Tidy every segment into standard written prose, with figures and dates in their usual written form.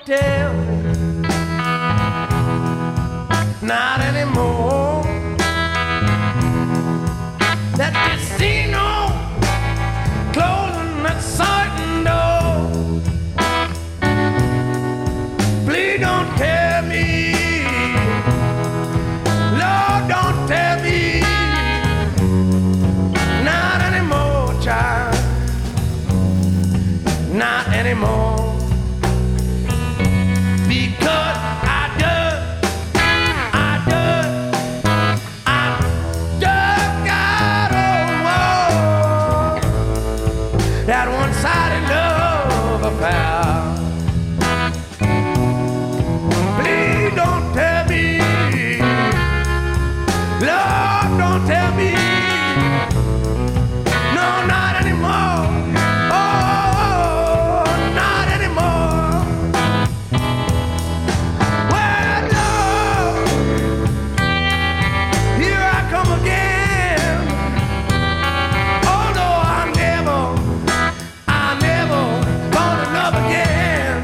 tell me, not anymore, that casino closing that certain door. Please don't tell me, Lord, don't tell me, not anymore, child, not anymore. Because I just got over that one-sided love affair. Please don't tell me, Lord, don't tell me, no, not anymore. Oh, not anymore. Well, Lord, here I come again. Although I never gonna love again.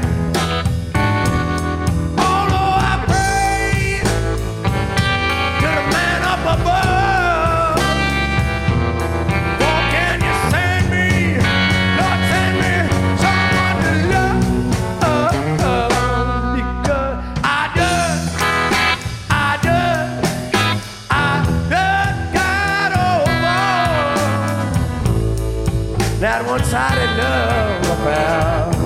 Although I pray to the man up above, oh, can you send me, Lord, send me someone to love? Because I just got over that one-sided love affair.